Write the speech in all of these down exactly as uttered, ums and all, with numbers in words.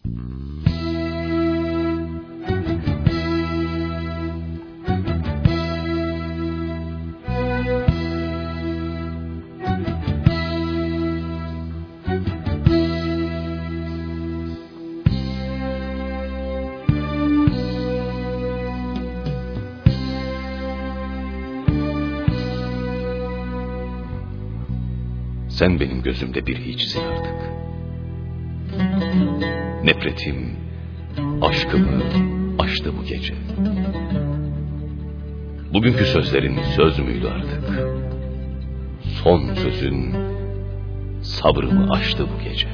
Sen benim gözümde bir hiçsin artık. Nefretim, aşkımı aştı bu gece. Bugünkü sözlerin söz müydü artık? Son sözün sabrımı aştı bu gece.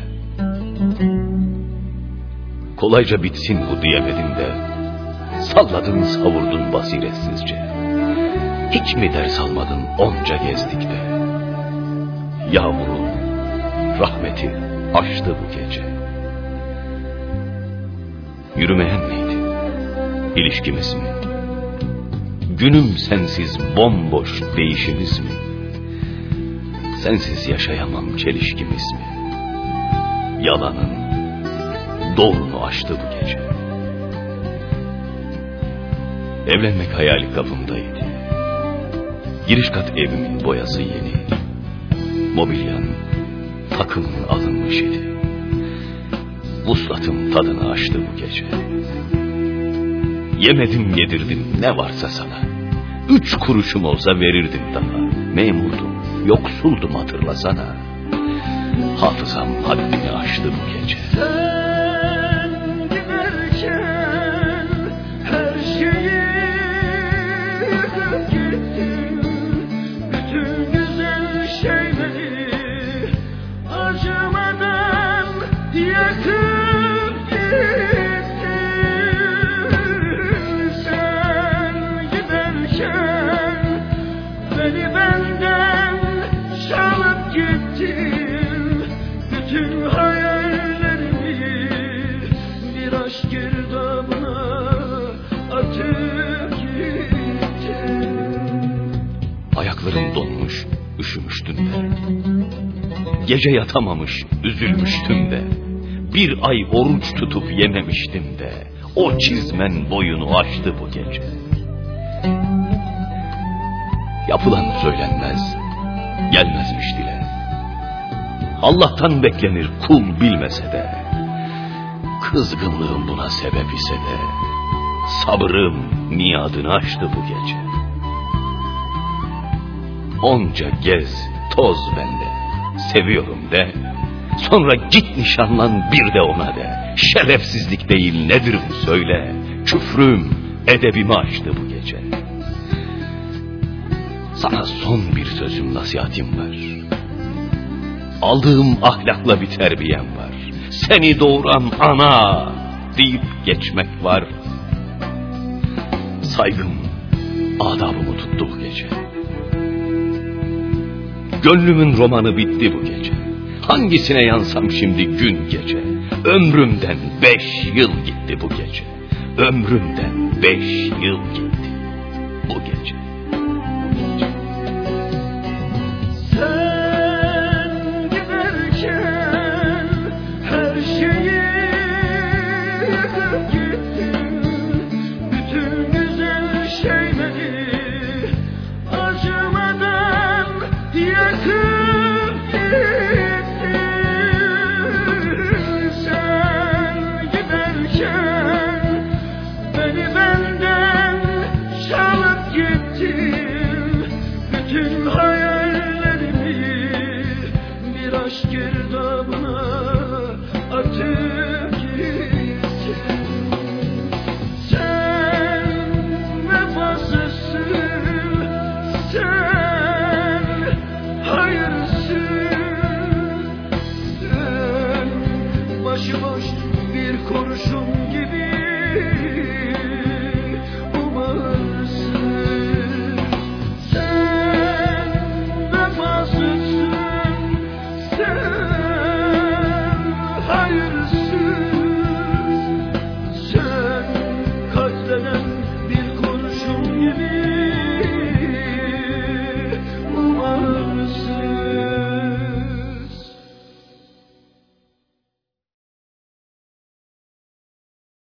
Kolayca bitsin bu diyemedin de salladın savurdun basiretsizce. Hiç mi ders almadın onca gezdikte? Yağmurun rahmeti aştı bu gece. Yürümeyen miydi ilişkimiz mi? Günüm sensiz bomboş değişimiz mi? Sensiz yaşayamam çelişkimiz mi? Yalanın doğrunu aştı bu gece. Evlenmek hayali kafamdaydı. Giriş kat evimin boyası yeni. Mobilyan takımın alınmış idi. Vuslatım tadını açtı bu gece. Yemedim yedirdim ne varsa sana. Üç kuruşum olsa verirdim daha. Memurdum, yoksuldum hatırlasana. Hafızam haddini aştı bu gece. Sen giderken her şeyi gittin. Bütün güzel şeyleri acımadan yakıp gittin. Sen giderken beni benden çalıp gittin. Bütün hayallerimi bir aşk girdabına atıp gittin. Ayaklarım donmuş, üşümüştüm de. Gece yatamamış, üzülmüştüm de. Bir ay oruç tutup yememiştim de. O çizmen boyunu aştı bu gece. Yapılan söylenmez, gelmezmiş dile. Allah'tan beklenir kul bilmese de. Kızgınlığım buna sebep ise de. Sabrım niyadını aştı bu gece. Onca gez, toz bende, seviyorum de. Sonra git nişanlan bir de ona de. Şerefsizlik değil nedir bu söyle. Küfrüm edebimi aştı bu gece. Sana son bir sözüm nasihatim var. Aldığım ahlakla bir terbiyem var. Seni doğuran ana deyip geçmek var. Saygım adabımı tuttu bu gece. Gönlümün romanı bitti bu gece. Hangisine yansam şimdi gün gece. Ömrümden beş yıl gitti bu gece. Ömrümden beş yıl gitti bu gece. Sen giderken her şeyi yakıp gittin. Bütün güzel şeyleri acımadan yakıp gittin. Sen giderken beni benden çalıp gittin. Bütün hayallerimi bir aşk girdabına atıp gittin. Sen vefasızsın, sen hayırsın. Sen başıboş bir kurşun gibi